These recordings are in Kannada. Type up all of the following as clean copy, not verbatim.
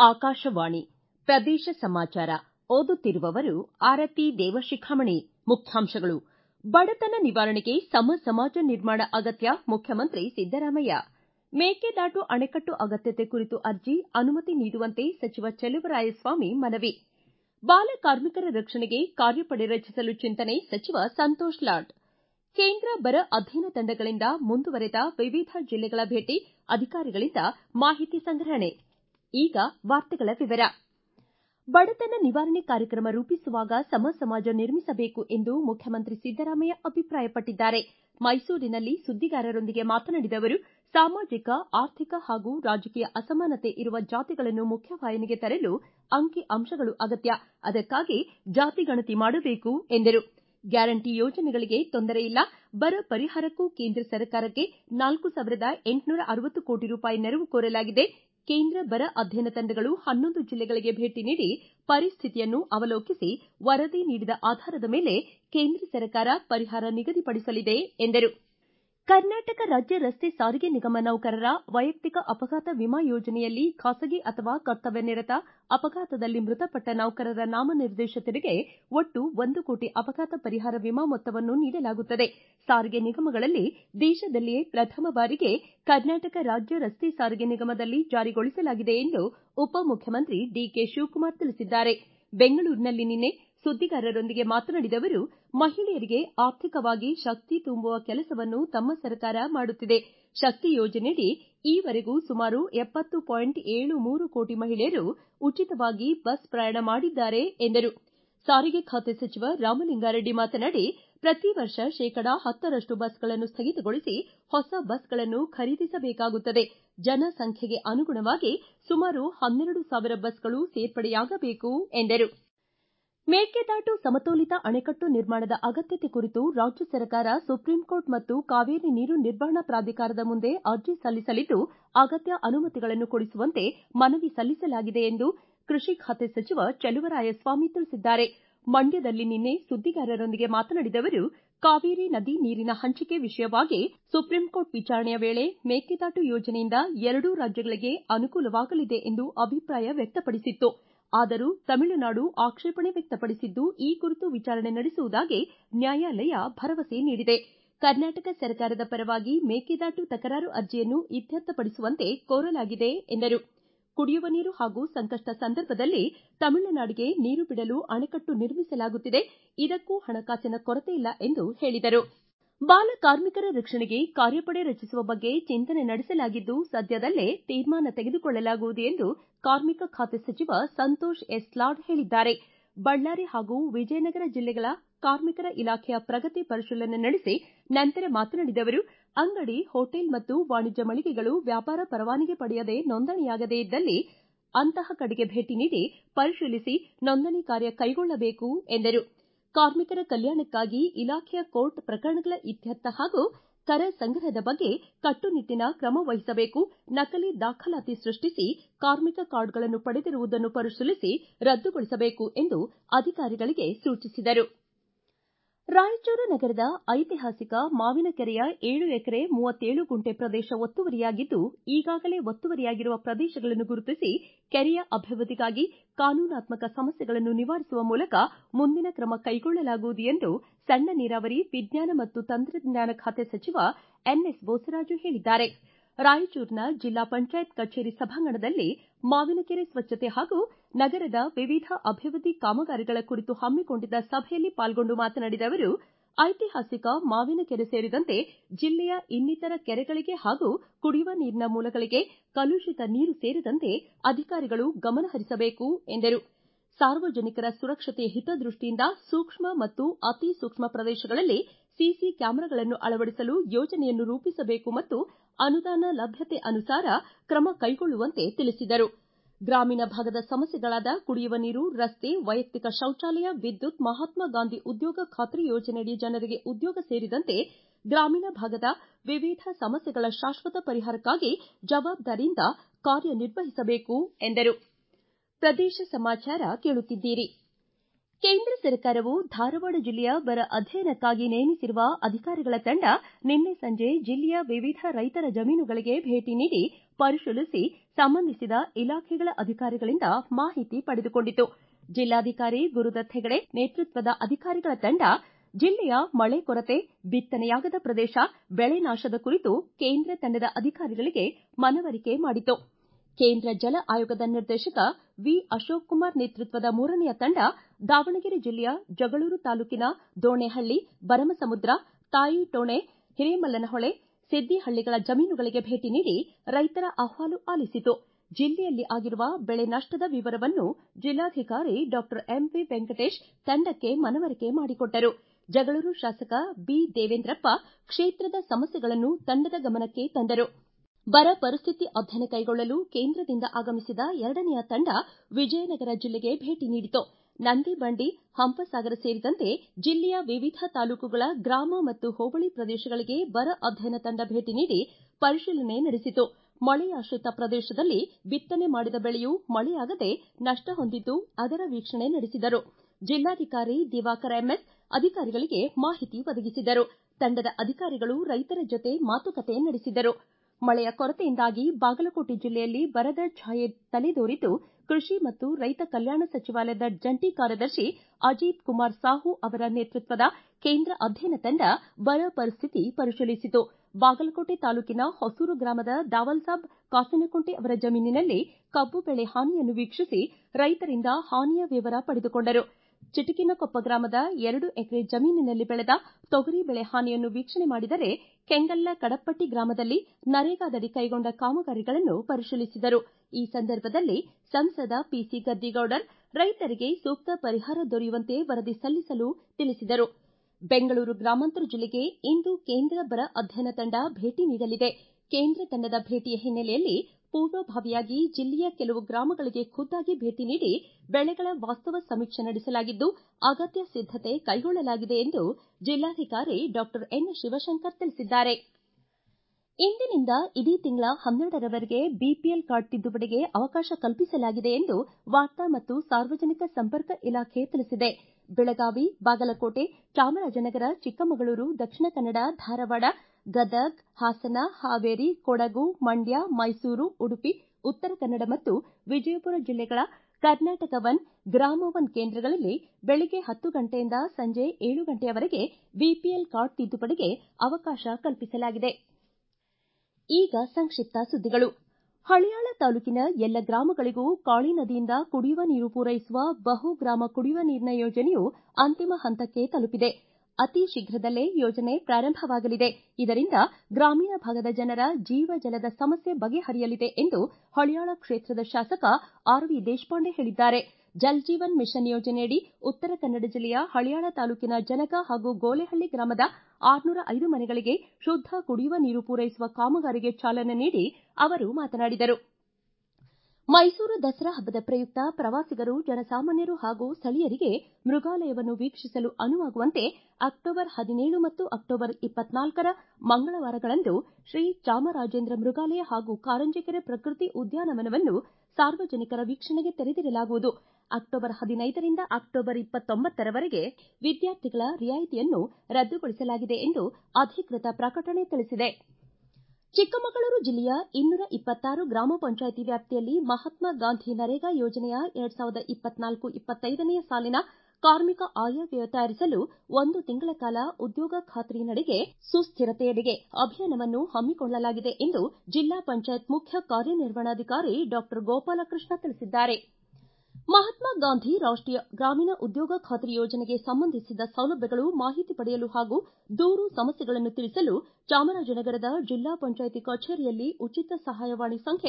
ಆಕಾಶವಾಣಿ ಪ್ರದೇಶ ಸಮಾಚಾರ ಓದುತ್ತಿರುವವರು ಆರತಿ ದೇವಶಿಖಾಮಣಿ ಮುಖ್ಯಾಂಶಗಳು ಬಡತನ ನಿವಾರಣೆಗೆ ಸಮ ಸಮಾಜ ನಿರ್ಮಾಣ ಅಗತ್ಯ ಮುಖ್ಯಮಂತ್ರಿ ಸಿದ್ದರಾಮಯ್ಯ ಮೇಕೆದಾಟು ಅಣೆಕಟ್ಟು ಅಗತ್ಯತೆ ಕುರಿತು ಅರ್ಜಿ ಅನುಮತಿ ನೀಡುವಂತೆ ಸಚಿವ ಚಲುವರಾಯಸ್ವಾಮಿ ಮನವಿ ಬಾಲ ಕಾರ್ಮಿಕರ ರಕ್ಷಣೆಗೆ ಕಾರ್ಯಪಡೆ ರಚಿಸಲು ಚಿಂತನೆ ಸಚಿವ ಸಂತೋಷ್ ಲಾಡ್ ಕೇಂದ್ರ ಬರ ಅಧ್ಯಯನ ತಂಡಗಳಿಂದ ಮುಂದುವರೆದ ವಿವಿಧ ಜಿಲ್ಲೆಗಳ ಭೇಟಿ ಅಧಿಕಾರಿಗಳಿಂದ ಮಾಹಿತಿ ಸಂಗ್ರಹಣೆ ಈಗ ವಾರ್ತೆಗಳ ವಿವರ ಬಡತನ ನಿವಾರಣೆ ಕಾರ್ಯಕ್ರಮ ರೂಪಿಸುವಾಗ ಸಮ ಸಮಾಜ ನಿರ್ಮಿಸಬೇಕು ಎಂದು ಮುಖ್ಯಮಂತ್ರಿ ಸಿದ್ದರಾಮಯ್ಯ ಅಭಿಪ್ರಾಯಪಟ್ಟಿದ್ದಾರೆ ಮೈಸೂರಿನಲ್ಲಿ ಸುದ್ದಿಗಾರರೊಂದಿಗೆ ಮಾತನಾಡಿದ ಅವರು ಸಾಮಾಜಿಕ ಆರ್ಥಿಕ ಹಾಗೂ ರಾಜಕೀಯ ಅಸಮಾನತೆ ಇರುವ ಜಾತಿಗಳನ್ನು ಮುಖ್ಯವಾಹಿನಿಗೆ ತರಲು ಅಂಕಿ ಅಂಶಗಳು ಅಗತ್ಯ ಅದಕ್ಕಾಗಿ ಜಾತಿ ಗಣತಿ ಮಾಡಬೇಕು ಎಂದರು ಗ್ಯಾರಂಟಿ ಯೋಜನೆಗಳಿಗೆ ತೊಂದರೆ ಇಲ್ಲ ಬರ ಪರಿಹಾರಕ್ಕೂ ಕೇಂದ್ರ ಸರ್ಕಾರಕ್ಕೆ 4,860 ಕೋಟಿ ರೂಪಾಯಿ ನೆರವು ಕೋರಲಾಗಿದೆ ಕೇಂದ್ರ ಬರ ಅಧ್ಯಯನ ತಂಡಗಳು 11 ಜಿಲ್ಲೆಗಳಿಗೆ ಭೇಟಿ ನೀಡಿ ಪರಿಸ್ಥಿತಿಯನ್ನು ಅವಲೋಕಿಸಿ ವರದಿ ನೀಡಿದ ಆಧಾರದ ಮೇಲೆ ಕೇಂದ್ರ ಸರ್ಕಾರ ಪರಿಹಾರ ನಿಗದಿಪಡಿಸಲಿದೆ ಎಂದರು ಕರ್ನಾಟಕ ರಾಜ್ಯ ರಸ್ತೆ ಸಾರಿಗೆ ನಿಗಮ ನೌಕರರ ವೈಯಕ್ತಿಕ ಅಪಘಾತ ವಿಮಾ ಯೋಜನೆಯಲ್ಲಿ ಖಾಸಗಿ ಅಥವಾ ಕರ್ತವ್ಯ ನಿರತ ಅಪಘಾತದಲ್ಲಿ ಮೃತಪಟ್ಟ ನೌಕರರ ನಾಮನಿರ್ದೇಶಿತರಿಗೆ ಒಟ್ಟು 1 ಕೋಟಿ ಅಪಘಾತ ಪರಿಹಾರ ವಿಮಾ ಮೊತ್ತವನ್ನು ನೀಡಲಾಗುತ್ತದೆ ಸಾರಿಗೆ ನಿಗಮಗಳಲ್ಲಿ ದೇಶದಲ್ಲಿಯೇ ಪ್ರಥಮ ಬಾರಿಗೆ ಕರ್ನಾಟಕ ರಾಜ್ಯ ರಸ್ತೆ ಸಾರಿಗೆ ನಿಗಮದಲ್ಲಿ ಜಾರಿಗೊಳಿಸಲಾಗಿದೆ ಎಂದು ಉಪಮುಖ್ಯಮಂತ್ರಿ ಡಿಕೆ ಶಿವಕುಮಾರ್ ತಿಳಿಸಿದ್ದಾರೆ ಬೆಂಗಳೂರಿನಲ್ಲಿ ನಿನ್ನೆ ಸುದ್ದಿಗಾರರೊಂದಿಗೆ ಮಾತನಾಡಿದ ಅವರು ಮಹಿಳೆಯರಿಗೆ ಆರ್ಥಿಕವಾಗಿ ಶಕ್ತಿ ತುಂಬುವ ಕೆಲಸವನ್ನು ತಮ್ಮ ಸರ್ಕಾರ ಮಾಡುತ್ತಿದೆ ಶಕ್ತಿ ಯೋಜನೆಯಡಿ ಈವರೆಗೂ ಸುಮಾರು 70.73 ಕೋಟಿ ಮಹಿಳೆಯರು ಉಚಿತವಾಗಿ ಬಸ್ ಪ್ರಯಾಣ ಮಾಡಿದ್ದಾರೆ ಎಂದರು ಸಾರಿಗೆ ಖಾತೆ ಸಚಿವ ರಾಮಲಿಂಗಾರೆಡ್ಡಿ ಮಾತನಾಡಿ ಪ್ರತಿ ವರ್ಷ ಶೇಕಡಾ 10ರಷ್ಟು ಬಸ್ಗಳನ್ನು ಸ್ಥಗಿತಗೊಳಿಸಿ ಹೊಸ ಬಸ್ಗಳನ್ನು ಖರೀದಿಸಬೇಕಾಗುತ್ತದೆ ಜನಸಂಖ್ಯೆಗೆ ಅನುಗುಣವಾಗಿ ಸುಮಾರು 12,000 ಬಸ್ಗಳು ಸೇರ್ಪಡೆಯಾಗಬೇಕು ಎಂದರು ಮೇಕೆದಾಟು ಸಮತೋಲಿತ ಅಣೆಕಟ್ಟು ನಿರ್ಮಾಣದ ಅಗತ್ಯತೆ ಕುರಿತು ರಾಜ್ಯ ಸರ್ಕಾರ ಸುಪ್ರೀಂಕೋರ್ಟ್ ಮತ್ತು ಕಾವೇರಿ ನೀರು ನಿರ್ವಹಣಾ ಪ್ರಾಧಿಕಾರದ ಮುಂದೆ ಅರ್ಜಿ ಸಲ್ಲಿಸಲಿದ್ದು ಅಗತ್ಯ ಅನುಮತಿಗಳನ್ನು ಕೊಡಿಸುವಂತೆ ಮನವಿ ಸಲ್ಲಿಸಲಾಗಿದೆ ಎಂದು ಕೃಷಿ ಖಾತೆ ಸಚಿವ ಚಲುವರಾಯಸ್ವಾಮಿ ತಿಳಿಸಿದ್ದಾರೆ ಮಂಡ್ಯದಲ್ಲಿ ನಿನ್ನೆ ಸುದ್ದಿಗಾರರೊಂದಿಗೆ ಮಾತನಾಡಿದ ಅವರು ಕಾವೇರಿ ನದಿ ನೀರಿನ ಹಂಚಿಕೆ ವಿಷಯವಾಗಿ ಸುಪ್ರೀಂಕೋರ್ಟ್ ವಿಚಾರಣೆಯ ವೇಳೆ ಮೇಕೆದಾಟು ಯೋಜನೆಯಿಂದ ಎರಡೂ ರಾಜ್ಯಗಳಿಗೆ ಅನುಕೂಲವಾಗಲಿದೆ ಎಂದು ಅಭಿಪ್ರಾಯ ವ್ಯಕ್ತಪಡಿಸಿತ್ತು ಆದರೂ ತಮಿಳುನಾಡು ಆಕ್ಷೇಪಣೆ ವ್ಯಕ್ತಪಡಿಸಿದ್ದು ಈ ಕುರಿತು ವಿಚಾರಣೆ ನಡೆಸುವುದಾಗಿ ನ್ಯಾಯಾಲಯ ಭರವಸೆ ನೀಡಿದೆ ಕರ್ನಾಟಕ ಸರ್ಕಾರದ ಪರವಾಗಿ ಮೇಕೆದಾಟು ತಕರಾರು ಅರ್ಜಿಯನ್ನು ಇತ್ಯರ್ಥಪಡಿಸುವಂತೆ ಕೋರಲಾಗಿದೆ ಎಂದರು ಕುಡಿಯುವ ನೀರು ಹಾಗೂ ಸಂಕಷ್ಟ ಸಂದರ್ಭದಲ್ಲಿ ತಮಿಳುನಾಡಿಗೆ ನೀರು ಬಿಡಲು ಅಣೆಕಟ್ಟು ನಿರ್ಮಿಸಲಾಗುತ್ತಿದೆ ಇದಕ್ಕೂ ಹಣಕಾಸಿನ ಕೊರತೆಯಿಲ್ಲ ಎಂದು ಹೇಳಿದರು ಬಾಲ ಕಾರ್ಮಿಕರ ರಕ್ಷಣೆಗೆ ಕಾರ್ಯಪಡೆ ರಚಿಸುವ ಬಗ್ಗೆ ಚಿಂತನೆ ನಡೆಸಲಾಗಿದ್ದು ಸದ್ಯದಲ್ಲೇ ತೀರ್ಮಾನ ತೆಗೆದುಕೊಳ್ಳಲಾಗುವುದು ಎಂದು ಕಾರ್ಮಿಕ ಖಾತೆ ಸಚಿವ ಸಂತೋಷ್ ಲಾಡ್ ಹೇಳಿದ್ದಾರೆ ಬಳ್ಳಾರಿ ಹಾಗೂ ವಿಜಯನಗರ ಜಿಲ್ಲೆಗಳ ಕಾರ್ಮಿಕರ ಇಲಾಖೆಯ ಪ್ರಗತಿ ಪರಿಶೀಲನೆ ನಡೆಸಿ ನಂತರ ಮಾತನಾಡಿದ ಅವರು ಅಂಗಡಿ ಹೋಟೆಲ್ ಮತ್ತು ವಾಣಿಜ್ಯ ಮಳಿಗೆಗಳು ವ್ಯಾಪಾರ ಪರವಾನಗಿ ಪಡೆಯದೆ ನೋಂದಣಿಯಾಗದೇ ಇದ್ದಲ್ಲಿ ಅಂತಹ ಕಡೆಗೆ ಭೇಟಿ ನೀಡಿ ಪರಿಶೀಲಿಸಿ ನೋಂದಣಿ ಕಾರ್ಯ ಕೈಗೊಳ್ಳಬೇಕು ಎಂದರು ಕಾರ್ಮಿಕರ ಕಲ್ಯಾಣಕ್ಕಾಗಿ ಇಲಾಖೆಯ ಕೋರ್ಟ್ ಪ್ರಕರಣಗಳ ಇತ್ಯರ್ಥ ಹಾಗೂ ಕರ ಸಂಗ್ರಹದ ಬಗ್ಗೆ ಕಟ್ಟುನಿಟ್ಟಿನ ಕ್ರಮ ವಹಿಸಬೇಕು ನಕಲಿ ದಾಖಲಾತಿ ಸೃಷ್ಟಿಸಿ ಕಾರ್ಮಿಕ ಕಾರ್ಡ್ಗಳನ್ನು ಪಡೆದಿರುವುದನ್ನು ಪರಿಶೀಲಿಸಿ ರದ್ದುಗೊಳಿಸಬೇಕು ಎಂದು ಅಧಿಕಾರಿಗಳಿಗೆ ಸೂಚಿಸಿದರು ರಾಯಚೂರು ನಗರದ ಐತಿಹಾಸಿಕ ಮಾವಿನಕೆರೆಯ 7 ಎಕರೆ 37 ಗುಂಟೆ ಪ್ರದೇಶ ಒತ್ತುವರಿಯಾಗಿದ್ದು ಈಗಾಗಲೇ ಒತ್ತುವರಿಯಾಗಿರುವ ಪ್ರದೇಶಗಳನ್ನು ಗುರುತಿಸಿ ಕೆರೆಯ ಅಭಿವೃದ್ಧಿಗಾಗಿ ಕಾನೂನಾತ್ಮಕ ಸಮಸ್ಯೆಗಳನ್ನು ನಿವಾರಿಸುವ ಮೂಲಕ ಮುಂದಿನ ಕ್ರಮ ಕೈಗೊಳ್ಳಲಾಗುವುದು ಎಂದು ಸಣ್ಣ ನೀರಾವರಿ ವಿಜ್ಞಾನ ಮತ್ತು ತಂತ್ರಜ್ಞಾನ ಖಾತೆ ಸಚಿವ ಎನ್ಎಸ್ ಬೋಸರಾಜು ಹೇಳಿದ್ದಾರೆ ರಾಯಚೂರಿನ ಜಿಲ್ಲಾ ಪಂಚಾಯತ್ ಕಚೇರಿ ಸಭಾಂಗಣದಲ್ಲಿ ಮಾವಿನಕೆರೆ ಸ್ವಚ್ಛತೆ ಹಾಗೂ ನಗರದ ವಿವಿಧ ಅಭಿವೃದ್ಧಿ ಕಾಮಗಾರಿಗಳ ಕುರಿತು ಹಮ್ಮಿಕೊಂಡಿದ್ದ ಸಭೆಯಲ್ಲಿ ಪಾಲ್ಗೊಂಡು ಮಾತನಾಡಿದ ಅವರು ಐತಿಹಾಸಿಕ ಮಾವಿನಕೆರೆ ಸೇರಿದಂತೆ ಜಿಲ್ಲೆಯ ಇನ್ನಿತರ ಕೆರೆಗಳಿಗೆ ಹಾಗೂ ಕುಡಿಯುವ ನೀರಿನ ಮೂಲಗಳಿಗೆ ಕಲುಷಿತ ನೀರು ಸೇರದಂತೆ ಅಧಿಕಾರಿಗಳು ಗಮನ ಹರಿಸಬೇಕು ಎಂದರು ಸಾರ್ವಜನಿಕರ ಸುರಕ್ಷತೆಯ ಹಿತದೃಷ್ಟಿಯಿಂದ ಸೂಕ್ಷ್ಮ ಮತ್ತು ಅತಿ ಸೂಕ್ಷ್ಮ ಪ್ರದೇಶಗಳಲ್ಲಿ ಸಿಸಿ ಕ್ಯಾಮೆರಾಗಳನ್ನು ಅಳವಡಿಸಲು ಯೋಜನೆಯನ್ನು ರೂಪಿಸಬೇಕು ಮತ್ತು ಅನುದಾನ ಲಭ್ಯತೆ ಅನುಸಾರ ಕ್ರಮ ಕೈಗೊಳ್ಳುವಂತೆ ತಿಳಿಸಿದರು ಗ್ರಾಮೀಣ ಭಾಗದ ಸಮಸ್ಯೆಗಳಾದ ಕುಡಿಯುವ ನೀರು ರಸ್ತೆ ವೈಯಕ್ತಿಕ ಶೌಚಾಲಯ ವಿದ್ಯುತ್ ಮಹಾತ್ಮ ಗಾಂಧಿ ಉದ್ಯೋಗ ಖಾತ್ರಿ ಯೋಜನೆಯಡಿ ಜನರಿಗೆ ಉದ್ಯೋಗ ಸೇರಿದಂತೆ ಗ್ರಾಮೀಣ ಭಾಗದ ವಿವಿಧ ಸಮಸ್ಯೆಗಳ ಶಾಶ್ವತ ಪರಿಹಾರಕ್ಕಾಗಿ ಜವಾಬ್ದಾರಿಯಿಂದ ಕಾರ್ಯನಿರ್ವಹಿಸಬೇಕು ಎಂದರು ಪ್ರದೇಶ ಸಮಾಚಾರ ಕೇಳುತ್ತಿದ್ದೀರಿ ಕೇಂದ್ರ ಸರ್ಕಾರವು ಧಾರವಾಡ ಜಿಲ್ಲೆಯ ಬರ ಅಧ್ಯಯನಕ್ಕಾಗಿ ನೇಮಿಸಿರುವ ಅಧಿಕಾರಿಗಳ ತಂಡ ನಿನ್ನೆ ಸಂಜೆ ಜಿಲ್ಲೆಯ ವಿವಿಧ ರೈತರ ಜಮೀನುಗಳಿಗೆ ಭೇಟಿ ನೀಡಿ ಪರಿಶೀಲಿಸಿ ಸಂಬಂಧಿಸಿದ ಇಲಾಖೆಗಳ ಅಧಿಕಾರಿಗಳಿಂದ ಮಾಹಿತಿ ಪಡೆದುಕೊಂಡಿತು. ಜಿಲ್ಲಾಧಿಕಾರಿ ಗುರುದತ್ ಹೆಗಡೆ ನೇತೃತ್ವದ ಅಧಿಕಾರಿಗಳ ತಂಡ ಜಿಲ್ಲೆಯ ಮಳೆ ಕೊರತೆ, ಬಿತ್ತನೆಯಾಗದ ಪ್ರದೇಶ, ಬೆಳೆ ನಾಶದ ಕುರಿತು ಕೇಂದ್ರ ತಂಡದ ಅಧಿಕಾರಿಗಳಿಗೆ ಮನವರಿಕೆ ಮಾಡಿತು. ಕೇಂದ್ರ ಜಲ ಆಯೋಗದ ನಿರ್ದೇಶಕ ವಿ ಅಶೋಕ್ ಕುಮಾರ್ ನೇತೃತ್ವದ ಮೂರನೆಯ ತಂಡ ದಾವಣಗೆರೆ ಜಿಲ್ಲೆಯ ಜಗಳೂರು ತಾಲೂಕಿನ ದೋಣೆಹಳ್ಳಿ, ಭರಮಸಮುದ್ರ, ತಾಯಿಟೋಣೆ, ಹಿರೇಮಲ್ಲನಹೊಳೆ, ಸಿದ್ದಿಹಳ್ಳಿಗಳ ಜಮೀನುಗಳಿಗೆ ಭೇಟಿ ನೀಡಿ ರೈತರ ಅಹವಾಲು ಆಲಿಸಿತು. ಜಿಲ್ಲೆಯಲ್ಲಿ ಆಗಿರುವ ಬೆಳೆ ನಷ್ಟದ ವಿವರವನ್ನು ಜಿಲ್ಲಾಧಿಕಾರಿ ಡಾಕ್ಟರ್ ಎಂವಿ ವೆಂಕಟೇಶ್ ತಂಡಕ್ಕೆ ಮನವರಿಕೆ ಮಾಡಿಕೊಟ್ಟರು. ಜಗಳೂರು ಶಾಸಕ ಬಿ ದೇವೇಂದ್ರಪ್ಪ ಕ್ಷೇತ್ರದ ಸಮಸ್ಯೆಗಳನ್ನು ತಂಡದ ಗಮನಕ್ಕೆ ತಂದರು. ಬರ ಪರಿಸ್ಥಿತಿ ಅಧ್ಯಯನ ಕೈಗೊಳ್ಳಲು ಕೇಂದ್ರದಿಂದ ಆಗಮಿಸಿದ ಎರಡನೆಯ ತಂಡ ವಿಜಯನಗರ ಜಿಲ್ಲೆಗೆ ಭೇಟಿ ನೀಡಿತು. ನಂದಿಬಂಡಿ, ಹಂಪಸಾಗರ ಸೇರಿದಂತೆ ಜಿಲ್ಲೆಯ ವಿವಿಧ ತಾಲೂಕುಗಳ ಗ್ರಾಮ ಮತ್ತು ಹೋಬಳಿ ಪ್ರದೇಶಗಳಿಗೆ ಬರ ಅಧ್ಯಯನ ತಂಡ ಭೇಟಿ ನೀಡಿ ಪರಿಶೀಲನೆ ನಡೆಸಿತು. ಮಳೆಯಾಶ್ರಿತ ಪ್ರದೇಶದಲ್ಲಿ ಬಿತ್ತನೆ ಮಾಡಿದ ಬೆಳೆಯೂ ಮಳೆಯಾಗದೆ ನಷ್ಟ ಹೊಂದಿದ್ದು ಅದರ ವೀಕ್ಷಣೆ ನಡೆಸಿದರು. ಜಿಲ್ಲಾಧಿಕಾರಿ ದಿವಾಕರ ಎಂಎಸ್ ಅಧಿಕಾರಿಗಳಿಗೆ ಮಾಹಿತಿ ಒದಗಿಸಿದರು. ತಂಡದ ಅಧಿಕಾರಿಗಳು ರೈತರ ಜೊತೆ ಮಾತುಕತೆ ನಡೆಸಿದರು. ಮಳೆಯ ಕೊರತೆಯಿಂದಾಗಿ ಬಾಗಲಕೋಟೆ ಜಿಲ್ಲೆಯಲ್ಲಿ ಬರದ ಛಾಯೆ ತಲೆದೋರಿದ್ದು, ಕೃಷಿ ಮತ್ತು ರೈತ ಕಲ್ಯಾಣ ಸಚಿವಾಲಯದ ಜಂಟಿ ಕಾರ್ಯದರ್ಶಿ ಅಜಿತ್ ಕುಮಾರ್ ಸಾಹು ಅವರ ನೇತೃತ್ವದ ಕೇಂದ್ರ ಅಧ್ಯಯನ ತಂಡ ಬರ ಪರಿಸ್ಥಿತಿ ಪರಿಶೀಲಿಸಿತು. ಬಾಗಲಕೋಟೆ ತಾಲೂಕಿನ ಹೊಸೂರು ಗ್ರಾಮದ ದಾವಲ್ಸಾಬ್ ಕಾಸಿನಕುಂಟೆ ಅವರ ಜಮೀನಿನಲ್ಲಿ ಕಬ್ಬು ಬೆಳೆ ಹಾನಿಯನ್ನು ವೀಕ್ಷಿಸಿ ರೈತರಿಂದ ಹಾನಿಯ ವಿವರ ಪಡೆದುಕೊಂಡರು. ಚಿಟಕಿನಕೊಪ್ಪ ಗ್ರಾಮದ 2 ಎಕರೆ ಜಮೀನಿನಲ್ಲಿ ಬೆಳೆದ ತೊಗರಿ ಬೆಳೆ ಹಾನಿಯನ್ನು ವೀಕ್ಷಣೆ ಮಾಡಿದರೆ, ಕೆಂಗಲ್ಲ ಕಡಪ್ಪಟ್ಟಿ ಗ್ರಾಮದಲ್ಲಿ ನರೇಗಾದಡಿ ಕೈಗೊಂಡ ಕಾಮಗಾರಿಗಳನ್ನು ಪರಿಶೀಲಿಸಿದರು. ಈ ಸಂದರ್ಭದಲ್ಲಿ ಸಂಸದ ಪಿಸಿ ಗದ್ದಿಗೌಡರ್ ರೈತರಿಗೆ ಸೂಕ್ತ ಪರಿಹಾರ ದೊರೆಯುವಂತೆ ವರದಿ ಸಲ್ಲಿಸಲು ತಿಳಿಸಿದರು. ಬೆಂಗಳೂರು ಗ್ರಾಮಾಂತರ ಜಿಲ್ಲೆಗೆ ಇಂದು ಕೇಂದ್ರ ಬರ ಅಧ್ಯಯನ ತಂಡ ಭೇಟಿ ನೀಡಲಿದೆ. ಕೇಂದ್ರ ತಂಡದ ಭೇಟಿಯ ಹಿನ್ನೆಲೆಯಲ್ಲಿ ಪೂರ್ವಭಾವಿಯಾಗಿ ಜಿಲ್ಲೆಯ ಕೆಲವು ಗ್ರಾಮಗಳಿಗೆ ಖುದ್ದಾಗಿ ಭೇಟಿ ನೀಡಿ ಬೆಳೆಗಳ ವಾಸ್ತವ ಸಮೀಕ್ಷೆ ನಡೆಸಲಾಗಿದ್ದು, ಅಗತ್ಯ ಸಿದ್ದತೆ ಕೈಗೊಳ್ಳಲಾಗಿದೆ ಎಂದು ಜಿಲ್ಲಾಧಿಕಾರಿ ಡಾಕ್ಟರ್ ಎನ್ ಶಿವಶಂಕರ್ ತಿಳಿಸಿದ್ದಾರೆ. ಇಂದಿನಿಂದ ಇದೇ ತಿಂಗಳ 12ರವರೆಗೆ ಬಿಪಿಎಲ್ ಕಾರ್ಡ್ ತಿದ್ದುಪಡಿಗೆ ಅವಕಾಶ ಕಲ್ಪಿಸಲಾಗಿದೆ ಎಂದು ವಾರ್ತಾ ಮತ್ತು ಸಾರ್ವಜನಿಕ ಸಂಪರ್ಕ ಇಲಾಖೆ ತಿಳಿಸಿದೆ. ಬೆಳಗಾವಿ, ಬಾಗಲಕೋಟೆ, ಚಾಮರಾಜನಗರ, ಚಿಕ್ಕಮಗಳೂರು, ದಕ್ಷಿಣ ಕನ್ನಡ, ಧಾರವಾಡ, ಗದಗ್, ಹಾಸನ, ಹಾವೇರಿ, ಕೊಡಗು, ಮಂಡ್ಯ, ಮೈಸೂರು, ಉಡುಪಿ, ಉತ್ತರ ಕನ್ನಡ ಮತ್ತು ವಿಜಯಪುರ ಜಿಲ್ಲೆಗಳ ಕರ್ನಾಟಕ ಒನ್, ಗ್ರಾಮ ಒನ್ ಕೇಂದ್ರಗಳಲ್ಲಿ ಬೆಳಗ್ಗೆ 10 ಗಂಟೆಯಿಂದ ಸಂಜೆ 7 ಗಂಟೆಯವರೆಗೆ ಬಿಪಿಎಲ್ ಕಾರ್ಡ್ ತಿದ್ದುಪಡಿಗೆ ಅವಕಾಶ ಕಲ್ಪಿಸಲಾಗಿದೆ. ಈಗ ಸಂಕ್ಷಿಪ್ತ ಸುದ್ದಿಗಳು. ಹಳಿಯಾಳ ತಾಲೂಕಿನ ಎಲ್ಲ ಗ್ರಾಮಗಳಿಗೂ ಕಾಳಿ ನದಿಯಿಂದ ಕುಡಿಯುವ ನೀರು ಪೂರೈಸುವ ಬಹುಗ್ರಾಮ ಕುಡಿಯುವ ನೀರಿನ ಯೋಜನೆಯು ಅಂತಿಮ ಹಂತಕ್ಕೆ ತಲುಪಿದೆ. ಅತಿ ಶೀಘ್ರದಲ್ಲೇ ಯೋಜನೆ ಪ್ರಾರಂಭವಾಗಲಿದೆ. ಇದರಿಂದ ಗ್ರಾಮೀಣ ಭಾಗದ ಜನರ ಜೀವಜಲದ ಸಮಸ್ಯೆ ಬಗೆಹರಿಯಲಿದೆ ಎಂದು ಹಳಿಯಾಳ ಕ್ಷೇತ್ರದ ಶಾಸಕ ಆರ್.ವಿ. ದೇಶಪಾಂಡೆ ಹೇಳಿದ್ದಾರೆ. ಜಲ್ ಜೀವನ್ ಮಿಷನ್ ಯೋಜನೆಯಡಿ ಉತ್ತರ ಕನ್ನಡ ಜಿಲ್ಲೆಯ ಹಳಿಯಾಳ ತಾಲೂಕಿನ ಜನಕ ಹಾಗೂ ಗೋಲೆಹಳ್ಳಿ ಗ್ರಾಮದ 605 ಮನೆಗಳಿಗೆ ಶುದ್ಧ ಕುಡಿಯುವ ನೀರು ಪೂರೈಸುವ ಕಾಮಗಾರಿಗೆ ಚಾಲನೆ ನೀಡಿ ಅವರು ಮಾತನಾಡಿದರು. ಮೈಸೂರು ದಸರಾ ಹಬ್ಬದ ಪ್ರಯುಕ್ತ ಪ್ರವಾಸಿಗರು, ಜನಸಾಮಾನ್ಯರು ಹಾಗೂ ಸ್ಥಳೀಯರಿಗೆ ಮೃಗಾಲಯವನ್ನು ವೀಕ್ಷಿಸಲು ಅನುವಾಗುವಂತೆ ಅಕ್ಟೋಬರ್ 17 ಮತ್ತು ಅಕ್ಟೋಬರ್ 24ರ ಮಂಗಳವಾರಗಳಂದು ಶ್ರೀ ಚಾಮರಾಜೇಂದ್ರ ಮೃಗಾಲಯ ಹಾಗೂ ಕಾರಂಜಿಕೆರೆ ಪ್ರಕೃತಿ ಉದ್ಯಾನವನವನ್ನು ಸಾರ್ವಜನಿಕರ ವೀಕ್ಷಣೆಗೆ ತೆರೆದಿಡಲಾಗುವುದು. ಅಕ್ಟೋಬರ್ 15ರಿಂದ ಅಕ್ಟೋಬರ್ 29ರವರೆಗೆ ವಿದ್ಯಾರ್ಥಿಗಳ ರಿಯಾಯಿತಿಯನ್ನು ರದ್ದುಗೊಳಿಸಲಾಗಿದೆ ಎಂದು ಅಧಿಕೃತ ಪ್ರಕಟಣೆ ತಿಳಿಸಿದೆ. ಚಿಕ್ಕಮಗಳೂರು ಜಿಲ್ಲೆಯ 226 ಗ್ರಾಮ ಪಂಚಾಯಿತಿ ವ್ಯಾಪ್ತಿಯಲ್ಲಿ ಮಹಾತ್ಮ ಗಾಂಧಿ ನರೇಗಾ ಯೋಜನೆಯ 2024-25ನೇ ಸಾಲಿನ ಕಾರ್ಮಿಕ ಆಯವ್ಯಯ ತಯಾರಿಸಲು 1 ತಿಂಗಳ ಕಾಲ ಉದ್ಯೋಗ ಖಾತ್ರಿ ನಡೆಗೆ ಸುಸ್ಥಿರತೆಯೆಡೆಗೆ ಅಭಿಯಾನವನ್ನು ಹಮ್ಮಿಕೊಳ್ಳಲಾಗಿದೆ ಎಂದು ಜಿಲ್ಲಾ ಪಂಚಾಯತ್ ಮುಖ್ಯ ಕಾರ್ಯನಿರ್ವಹಣಾಧಿಕಾರಿ ಡಾಕ್ಟರ್ ಗೋಪಾಲಕೃಷ್ಣ ತಿಳಿಸಿದ್ದಾರೆ. ಮಹಾತ್ಮ ಗಾಂಧಿ ರಾಷ್ಟೀಯ ಗ್ರಾಮೀಣ ಉದ್ಯೋಗ ಖಾತ್ರಿ ಯೋಜನೆಗೆ ಸಂಬಂಧಿಸಿದ ಸೌಲಭ್ಯಗಳು ಮಾಹಿತಿ ಪಡೆಯಲು ಹಾಗೂ ದೂರು ಸಮಸ್ಯೆಗಳನ್ನು ತಿಳಿಸಲು ಚಾಮರಾಜನಗರದ ಜಿಲ್ಲಾ ಪಂಚಾಯಿತಿ ಕಚೇರಿಯಲ್ಲಿ ಉಚಿತ ಸಹಾಯವಾಣಿ ಸಂಖ್ಯೆ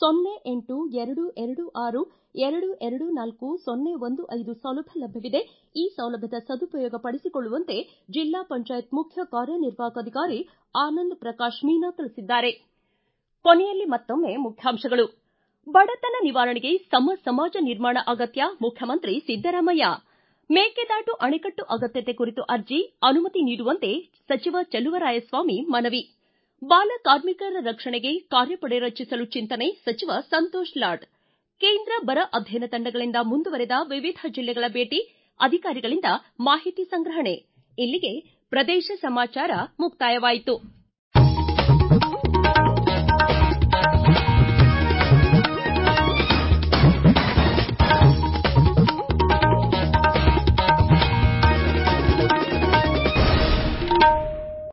082226224015 ಸೌಲಭ್ಯ ಲಭ್ಯವಿದೆ. ಈ ಸೌಲಭ್ಯದ ಸದುಪಯೋಗ ಪಡಿಸಿಕೊಳ್ಳುವಂತೆ ಜಿಲ್ಲಾ ಪಂಚಾಯತ್ ಮುಖ್ಯ ಕಾರ್ಯನಿರ್ವಾಹಕ ಅಧಿಕಾರಿ ಆನಂದ್ ಪ್ರಕಾಶ್ ಮೀನಾ ತಿಳಿಸಿದ್ದಾರೆ. ಕೊನೆಯಲ್ಲಿ ಮತ್ತೊಮ್ಮೆ ಮುಖ್ಯಾಂಶಗಳು. ಬಡತನ ನಿವಾರಣೆಗೆ ಸಮಾಜ ನಿರ್ಮಾಣ ಅಗತ್ಯ, ಮುಖ್ಯಮಂತ್ರಿ ಸಿದ್ದರಾಮಯ್ಯ. ಮೇಕೆದಾಟು ಅಣೆಕಟ್ಟು ಅಗತ್ಯತೆ ಕುರಿತು ಅರ್ಜಿ, ಅನುಮತಿ ನೀಡುವಂತೆ ಸಚಿವ ಚಲುವರಾಯಸ್ವಾಮಿ ಮನವಿ. ಬಾಲ ಕಾರ್ಮಿಕರ ರಕ್ಷಣೆಗೆ ಕಾರ್ಯಪಡೆ ರಚಿಸಲು ಚಿಂತನೆ, ಸಚಿವ ಸಂತೋಷ್ ಲಾಡ್. ಕೇಂದ್ರ ಬರ ಅಧ್ಯಯನ ತಂಡಗಳಿಂದ ಮುಂದುವರೆದ ವಿವಿಧ ಜಿಲ್ಲೆಗಳ ಭೇಟಿ, ಅಧಿಕಾರಿಗಳಿಂದ ಮಾಹಿತಿ ಸಂಗ್ರಹಣೆ. ಇಲ್ಲಿಗೆ ಪ್ರದೇಶ ಸಮಾಚಾರ ಮುಕ್ತಾಯವಾಯಿತು.